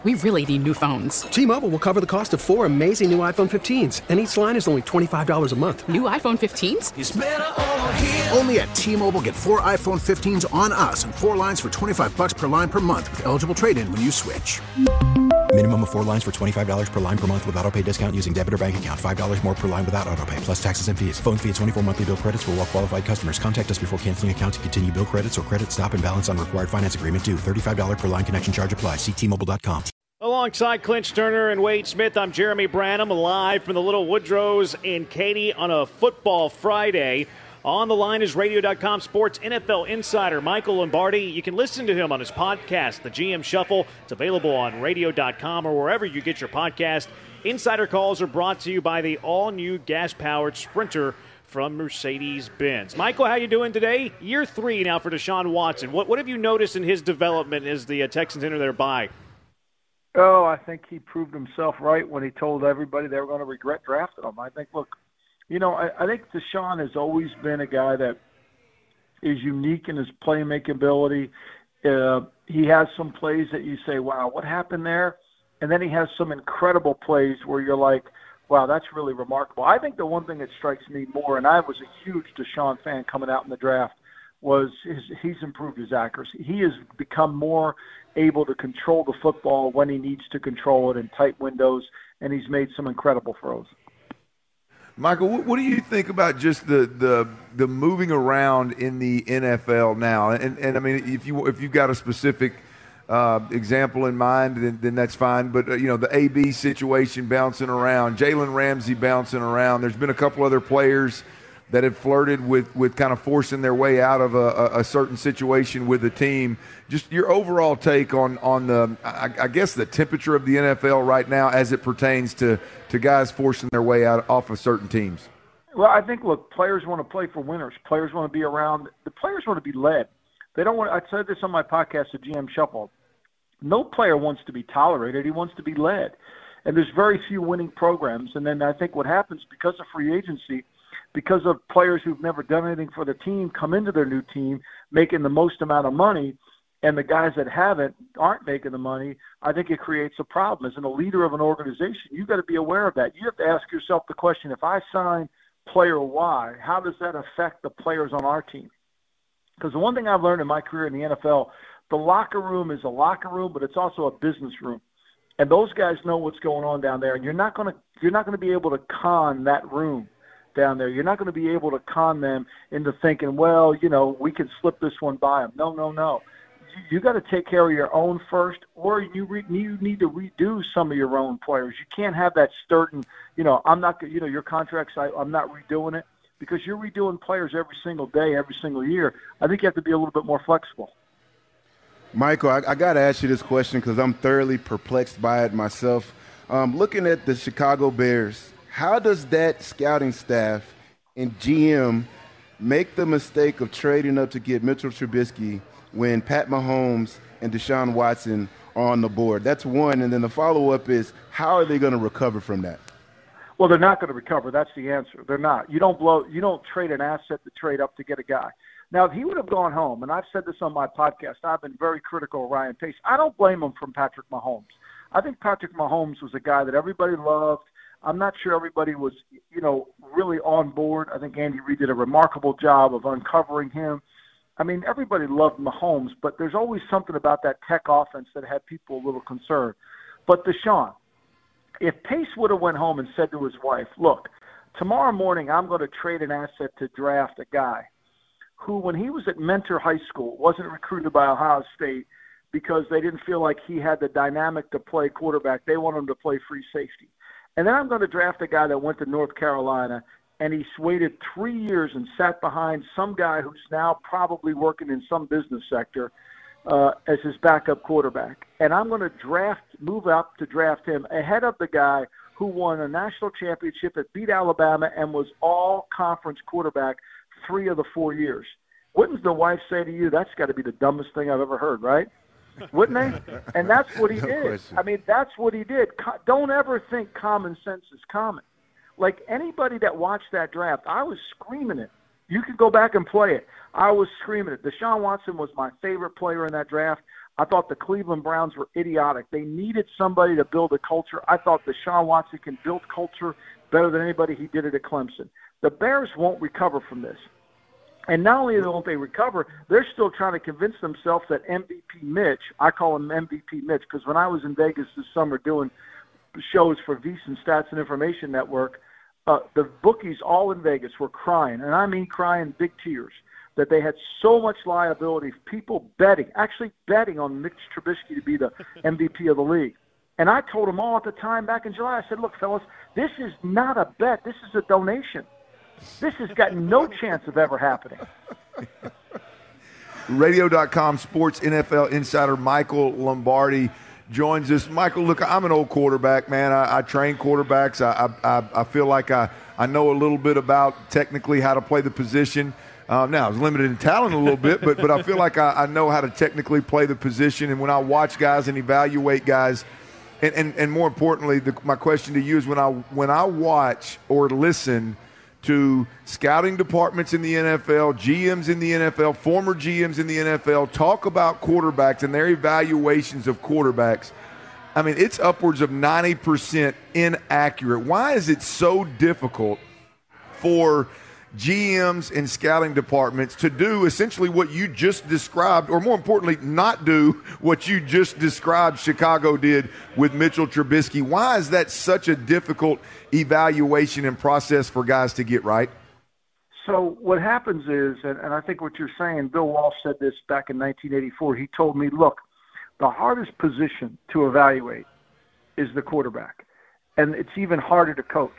We really need new phones. T-Mobile will cover the cost of 4 amazing new iPhone 15s, and each line is only $25 a month. New iPhone 15s? It's better over here. Only at T-Mobile, get 4 iPhone 15s on us and 4 lines for $25 per line per month with eligible trade-in when you switch. Minimum of 4 lines for $25 per line per month with autopay discount using debit or bank account. $5 more per line without autopay, plus taxes and fees. Phone fee at 24 monthly bill credits for well-qualified customers. Contact us before canceling account to continue bill credits or credit stop and balance on required finance agreement due. $35 per line connection charge applies. See T-Mobile.com. Alongside Clinch Turner and Wade Smith, I'm Jeremy Branham, live from the Little Woodrows in Katy on a football Friday. On the line is Radio.com sports NFL insider Michael Lombardi. You can listen to him on his podcast, The GM Shuffle. It's available on Radio.com or wherever you get your podcast. Insider calls are brought to you by the all-new gas-powered Sprinter from Mercedes-Benz. Michael, how you doing today? Year 3 now for Deshaun Watson. What have you noticed in his development as the Texans enter their bye? Oh, I think he proved himself right when he told everybody they were going to regret drafting him. I think, look, I think Deshaun has always been a guy that is unique in his playmaking ability. He has some plays that you say, wow, what happened there? And then he has some incredible plays where you're like, wow, that's really remarkable. I think the one thing that strikes me more, and I was a huge Deshaun fan coming out in the draft, was he's improved his accuracy. He has become more able to control the football when he needs to control it in tight windows, and he's made some incredible throws. Michael, what do you think about just the moving around in the NFL now? And I mean, if you've got a specific example in mind, then that's fine. But the AB situation bouncing around, Jalen Ramsey bouncing around. There's been a couple other players that have flirted with kind of forcing their way out of a certain situation with the team. Just your overall take on the, I guess, the temperature of the NFL right now as it pertains to guys forcing their way out off of certain teams. Well, I think, look, players want to play for winners. Players want to be around. The players want to be led. They don't want. I said this on my podcast, The GM Shuffle. No player wants to be tolerated. He wants to be led. And there's very few winning programs. And then I think what happens because of free agency, because of players who've never done anything for the team come into their new team making the most amount of money, and the guys that aren't making the money, I think it creates a problem. As a leader of an organization, you've got to be aware of that. You have to ask yourself the question, if I sign player Y, how does that affect the players on our team? Because the one thing I've learned in my career in the NFL, the locker room is a locker room, but it's also a business room. And those guys know what's going on down there, and you're not going to be able to con that room down there. You're not going to be able to con them into thinking, well, we can slip this one by them. No. You got to take care of your own first, or you need to redo some of your own players. You can't have that certain, I'm not, your contracts, I'm not redoing it, because you're redoing players every single day, every single year. I think you have to be a little bit more flexible. Michael, I got to ask you this question because I'm thoroughly perplexed by it myself. Looking at the Chicago Bears, how does that scouting staff and GM make the mistake of trading up to get Mitchell Trubisky when Pat Mahomes and Deshaun Watson are on the board? That's one. And then the follow-up is, how are they going to recover from that? Well, they're not going to recover. That's the answer. They're not. You don't trade an asset to trade up to get a guy. Now, if he would have gone home, and I've said this on my podcast, I've been very critical of Ryan Pace. I don't blame him from Patrick Mahomes. I think Patrick Mahomes was a guy that everybody loved. I'm not sure everybody was, really on board. I think Andy Reid did a remarkable job of uncovering him. I mean, everybody loved Mahomes, but there's always something about that tech offense that had people a little concerned. But Deshaun, if Pace would have went home and said to his wife, look, tomorrow morning I'm going to trade an asset to draft a guy who, when he was at Mentor High School, wasn't recruited by Ohio State because they didn't feel like he had the dynamic to play quarterback. They wanted him to play free safety. And then I'm going to draft a guy that went to North Carolina, and he waited 3 years and sat behind some guy who's now probably working in some business sector as his backup quarterback. And I'm going to move up to draft him ahead of the guy who won a national championship that beat Alabama and was all-conference quarterback 3 of the 4 years. Wouldn't the wife say to you, that's got to be the dumbest thing I've ever heard, right? Wouldn't they? And that's what he did. Question. I mean, that's what he did. Don't ever think common sense is common. Like anybody that watched that draft, I was screaming it. You can go back and play it. I was screaming it. Deshaun Watson was my favorite player in that draft. I thought the Cleveland Browns were idiotic. They needed somebody to build a culture. I thought Deshaun Watson can build culture better than anybody. He did it at Clemson. The Bears won't recover from this. And not only won't they recover, they're still trying to convince themselves that MVP Mitch, I call him MVP Mitch, because when I was in Vegas this summer doing shows for VSiN Stats and Information Network, the bookies all in Vegas were crying, and I mean crying big tears, that they had so much liability, people actually betting on Mitch Trubisky to be the MVP of the league. And I told them all at the time back in July, I said, look, fellas, this is not a bet. This is a donation. This has got no chance of ever happening. Radio.com sports NFL insider Michael Lombardi joins us. Michael, look, I'm an old quarterback, man. I train quarterbacks. I feel like I know a little bit about technically how to play the position. Now, I was limited in talent a little bit, but I feel like I know how to technically play the position. And when I watch guys and evaluate guys, and more importantly, my question to you is when I watch or listen to scouting departments in the NFL, GMs in the NFL, former GMs in the NFL talk about quarterbacks and their evaluations of quarterbacks, I mean, it's upwards of 90% inaccurate. Why is it so difficult for GMs and scouting departments to do essentially what you just described, or more importantly, not do what you just described Chicago did with Mitchell Trubisky? Why is that such a difficult evaluation and process for guys to get right? So what happens is, and I think what you're saying, Bill Walsh said this back in 1984. He told me, look, the hardest position to evaluate is the quarterback, and it's even harder to coach.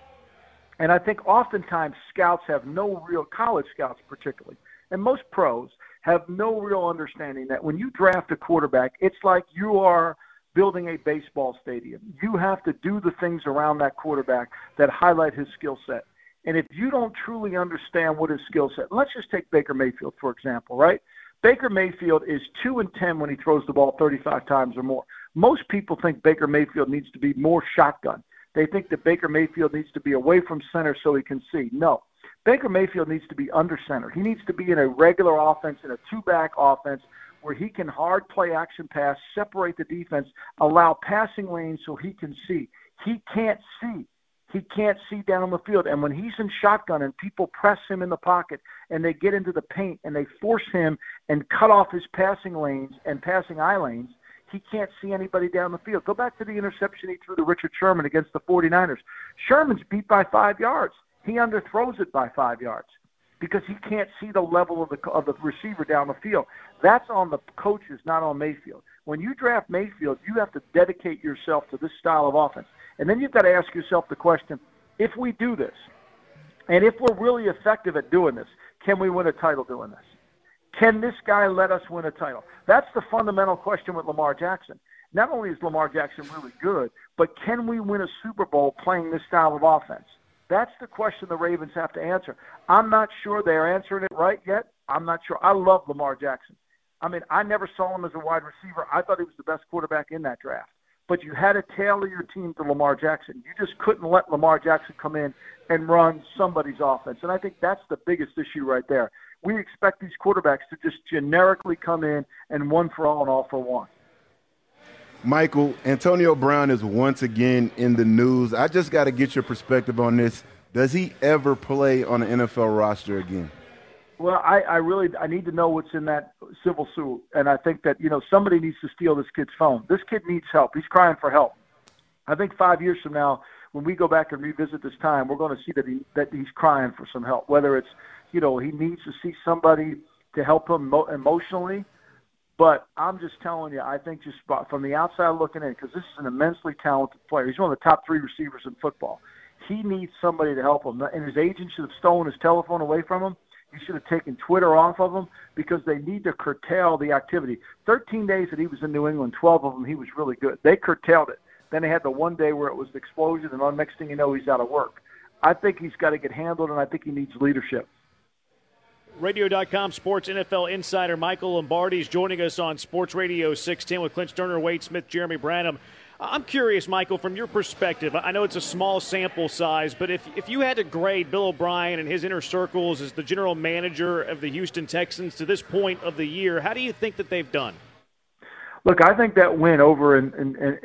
And I think oftentimes scouts have no real, college scouts particularly, and most pros have no real understanding that when you draft a quarterback, it's like you are building a baseball stadium. You have to do the things around that quarterback that highlight his skill set. And if you don't truly understand what his skill set, let's just take Baker Mayfield, for example, right? Baker Mayfield is 2-10 when he throws the ball 35 times or more. Most people think Baker Mayfield needs to be more shotgun. They think that Baker Mayfield needs to be away from center so he can see. No. Baker Mayfield needs to be under center. He needs to be in a regular offense, in a two-back offense, where he can hard play action pass, separate the defense, allow passing lanes so he can see. He can't see. He can't see down the field. And when he's in shotgun and people press him in the pocket and they get into the paint and they force him and cut off his passing lanes and passing eye lanes, he can't see anybody down the field. Go back to the interception he threw to Richard Sherman against the 49ers. Sherman's beat by 5 yards. He underthrows it by 5 yards because he can't see the level of the receiver down the field. That's on the coaches, not on Mayfield. When you draft Mayfield, you have to dedicate yourself to this style of offense. And then you've got to ask yourself the question, if we do this, and if we're really effective at doing this, can we win a title doing this? Can this guy let us win a title? That's the fundamental question with Lamar Jackson. Not only is Lamar Jackson really good, but can we win a Super Bowl playing this style of offense? That's the question the Ravens have to answer. I'm not sure they're answering it right yet. I'm not sure. I love Lamar Jackson. I mean, I never saw him as a wide receiver. I thought he was the best quarterback in that draft. But you had to tailor your team to Lamar Jackson. You just couldn't let Lamar Jackson come in and run somebody's offense. And I think that's the biggest issue right there. We expect these quarterbacks to just generically come in and one for all and all for one. Michael, Antonio Brown is once again in the news. I just got to get your perspective on this. Does he ever play on an NFL roster again? Well, I need to know what's in that civil suit, and I think that, somebody needs to steal this kid's phone. This kid needs help. He's crying for help. I think 5 years from now, when we go back and revisit this time, we're going to see that he's crying for some help, whether it's, he needs to see somebody to help him emotionally. But I'm just telling you, I think just from the outside looking in, because this is an immensely talented player. He's one of the top 3 receivers in football. He needs somebody to help him, and his agent should have stolen his telephone away from him. He should have taken Twitter off of him because they need to curtail the activity. 13 days that he was in New England, 12 of them he was really good. They curtailed it. Then they had the one day where it was the explosion, and the next thing you know, he's out of work. I think he's got to get handled, and I think he needs leadership. Radio.com sports NFL insider Michael Lombardi is joining us on Sports Radio 610 with Clint Sterner, Wade Smith, Jeremy Branham. I'm curious, Michael, from your perspective, I know it's a small sample size, but if you had to grade Bill O'Brien and his inner circles as the general manager of the Houston Texans to this point of the year, how do you think that they've done? Look, I think that win over in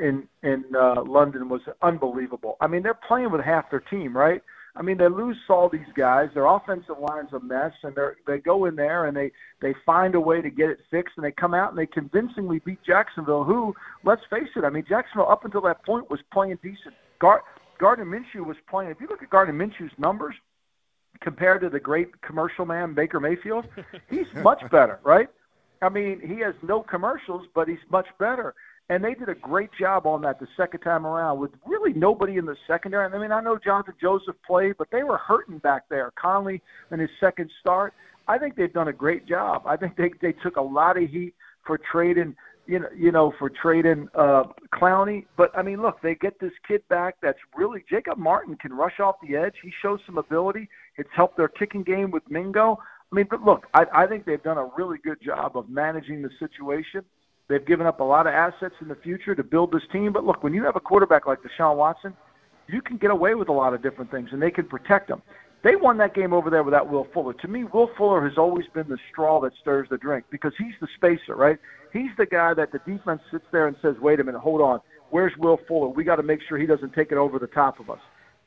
London was unbelievable. I mean, they're playing with half their team, right? I mean, they lose all these guys. Their offensive line's a mess, and they go in there and they find a way to get it fixed, and they come out and they convincingly beat Jacksonville, who, let's face it, I mean, Jacksonville up until that point was playing decent. Gardner Minshew was playing. If you look at Gardner Minshew's numbers compared to the great commercial man Baker Mayfield, he's much better, right? I mean, he has no commercials, but he's much better. And they did a great job on that the second time around with really nobody in the secondary. I mean, I know Jonathan Joseph played, but they were hurting back there. Conley in his second start. I think they've done a great job. I think they took a lot of heat for trading, for trading Clowney. But, I mean, look, they get this kid back that's really – Jacob Martin can rush off the edge. He shows some ability. It's helped their kicking game with Mingo. I mean, but look, I think they've done a really good job of managing the situation. They've given up a lot of assets in the future to build this team. But look, when you have a quarterback like Deshaun Watson, you can get away with a lot of different things, and they can protect them. They won that game over there without Will Fuller. To me, Will Fuller has always been the straw that stirs the drink because he's the spacer, right? He's the guy that the defense sits there and says, wait a minute, hold on. Where's Will Fuller? We got to make sure he doesn't take it over the top of us.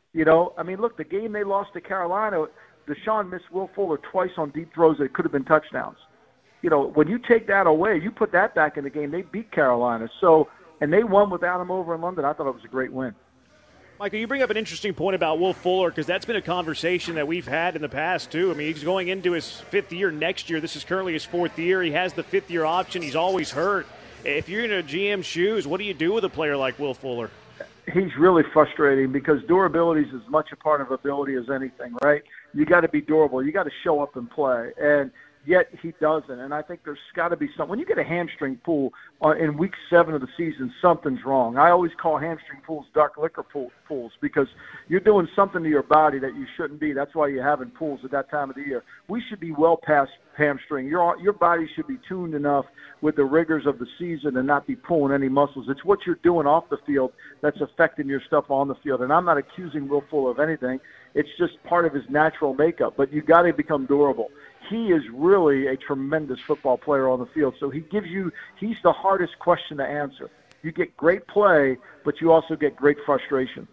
I mean, look, the game they lost to Carolina, Deshaun missed Will Fuller twice on deep throws that could have been touchdowns. When you take that away, you put that back in the game, they beat Carolina. And they won without him over in London. I thought it was a great win. Michael, you bring up an interesting point about Will Fuller because that's been a conversation that we've had in the past, too. I mean, he's going into his fifth year next year. This is currently his fourth year. He has the fifth-year option. He's always hurt. If you're in a GM's shoes, what do you do with a player like Will Fuller? He's really frustrating because durability is as much a part of ability as anything, right? You got to be durable. You got to show up and play. And yet he doesn't. And I think there's got to be something. When you get a hamstring pull in week 7 of the season, something's wrong. I always call hamstring pulls dark liquor pulls because you're doing something to your body that you shouldn't be. That's why you're having pulls at that time of the year. We should be well past hamstring. Your body should be tuned enough with the rigors of the season and not be pulling any muscles. It's what you're doing off the field that's affecting your stuff on the field. And I'm not accusing Will Fuller of anything. It's just part of his natural makeup. But you got to become durable. He is really a tremendous football player on the field. So he's the hardest question to answer. You get great play, but you also get great frustration.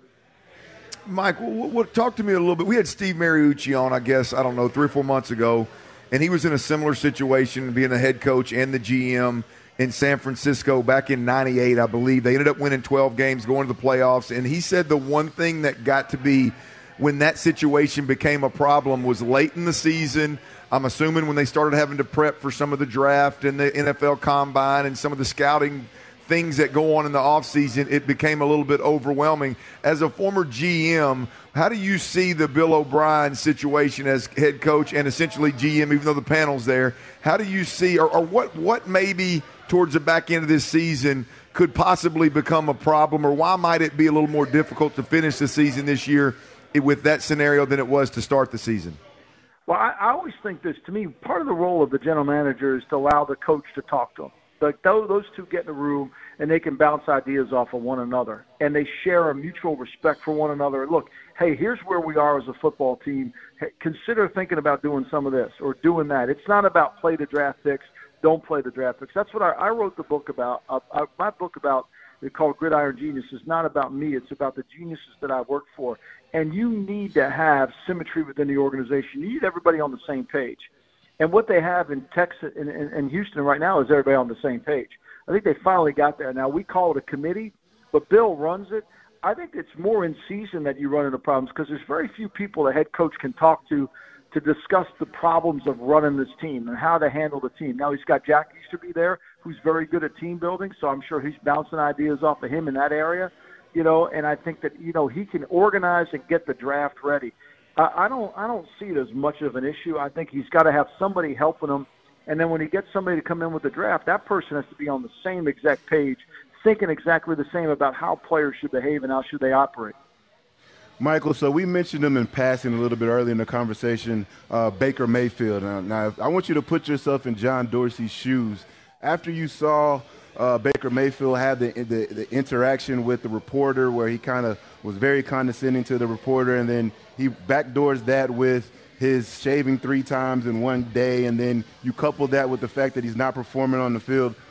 Mike, talk to me a little bit. We had Steve Mariucci on, I guess, 3 or 4 months ago, and he was in a similar situation, being the head coach and the GM in San Francisco back in '98, I believe. They ended up winning 12 games, going to the playoffs, and he said the one thing that got to be when that situation became a problem was late in the season. I'm assuming when they started having to prep for some of the draft and the NFL Combine and some of the scouting things that go on in the offseason, it became a little bit overwhelming. As a former GM, how do you see the Bill O'Brien situation as head coach and essentially GM, even though the panel's there? How do you see, or what maybe towards the back end of this season could possibly become a problem, or why might it be a little more difficult to finish the season this year with that scenario than it was to start the season? Well, I always think this. To me, part of the role of the general manager is to allow the coach to talk to him. Like those two get in a room and they can bounce ideas off of one another, and they share a mutual respect for one another. Look, hey, here's where we are as a football team. Hey, consider thinking about doing some of this or doing that. It's not about play the draft picks, don't play the draft picks. That's what I wrote the book about. My book it's called Gridiron Genius. Is not about me. It's about the geniuses that I work for. And you need to have symmetry within the organization. You need everybody on the same page. And what they have in Texas and Houston right now is everybody on the same page. I think they finally got there. Now, we call it a committee, but Bill runs it. I think it's more in season that you run into problems because there's very few people the head coach can talk to discuss the problems of running this team and how to handle the team. Now, he's got Jack Easterby there, who's very good at team building, so I'm sure he's bouncing ideas off of him in that area. And I think that, he can organize and get the draft ready. I don't see it as much of an issue. I think he's got to have somebody helping him. And then when he gets somebody to come in with the draft, that person has to be on the same exact page, thinking exactly the same about how players should behave and how should they operate. Michael, so we mentioned him in passing a little bit earlier in the conversation, Baker Mayfield. Now, I want you to put yourself in John Dorsey's shoes. After you saw Baker Mayfield had the interaction with the reporter where he kind of was very condescending to the reporter, and then he backdoors that with his shaving 3 times in one day, and then you couple that with the fact that he's not performing on the field.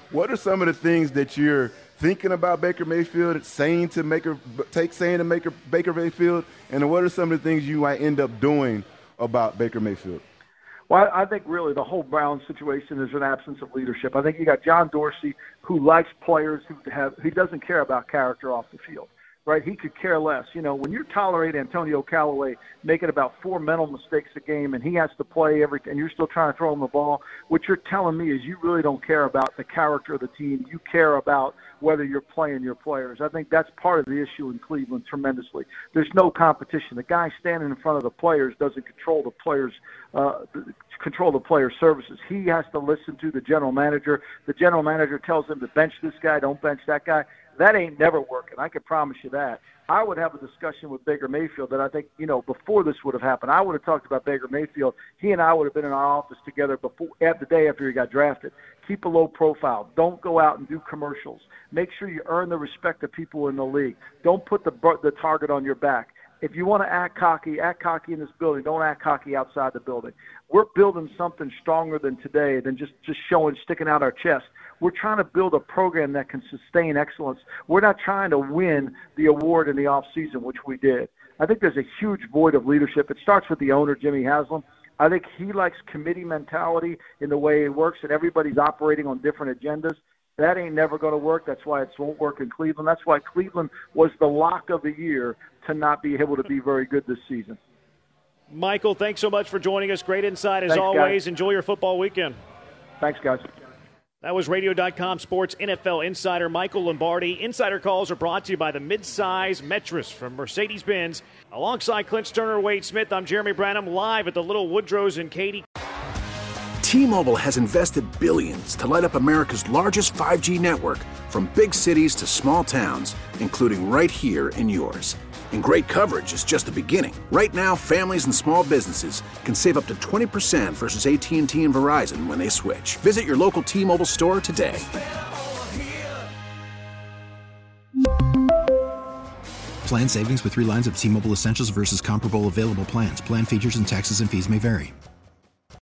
What are some of the things that you're thinking about Baker Mayfield, saying to Baker Mayfield, and what are some of the things you might end up doing about Baker Mayfield? Well, I think really the whole Brown situation is an absence of leadership. I think you got John Dorsey, who likes players who doesn't care about character off the field. Right, he could care less. You know, when you tolerate Antonio Callaway making about 4 mental mistakes a game and he has to play and you're still trying to throw him the ball, what you're telling me is you really don't care about the character of the team. You care about whether you're playing your players. I think that's part of the issue in Cleveland tremendously. There's no competition. The guy standing in front of the players doesn't control the players' services. He has to listen to the general manager. The general manager tells him to bench this guy, don't bench that guy. That ain't never working. I can promise you that. I would have a discussion with Baker Mayfield that I think, before this would have happened, I would have talked about Baker Mayfield. He and I would have been in our office together the day after he got drafted. Keep a low profile. Don't go out and do commercials. Make sure you earn the respect of people in the league. Don't put the target on your back. If you want to act cocky in this building. Don't act cocky outside the building. We're building something stronger than today than just sticking out our chest. We're trying to build a program that can sustain excellence. We're not trying to win the award in the offseason, which we did. I think there's a huge void of leadership. It starts with the owner, Jimmy Haslam. I think he likes committee mentality in the way it works, and everybody's operating on different agendas. That ain't never going to work. That's why it won't work in Cleveland. That's why Cleveland was the lock of the year to not be able to be very good this season. Michael, thanks so much for joining us. Great insight as Thanks, always. Guys. Enjoy your football weekend. Thanks, guys. That was Radio.com Sports NFL Insider Michael Lombardi. Insider calls are brought to you by the midsize Metris from Mercedes-Benz. Alongside Clint Sterner, Wade Smith, I'm Jeremy Branham, live at the Little Woodrows in Katy. T-Mobile has invested billions to light up America's largest 5G network, from big cities to small towns, including right here in yours. And great coverage is just the beginning. Right now, families and small businesses can save up to 20% versus AT&T and Verizon when they switch. Visit your local T-Mobile store today. Plan savings with 3 lines of T-Mobile Essentials versus comparable available plans. Plan features and taxes and fees may vary.